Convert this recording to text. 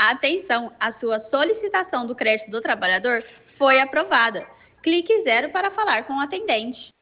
Atenção, a sua solicitação do crédito do trabalhador foi aprovada. Clique 0 para falar com o atendente.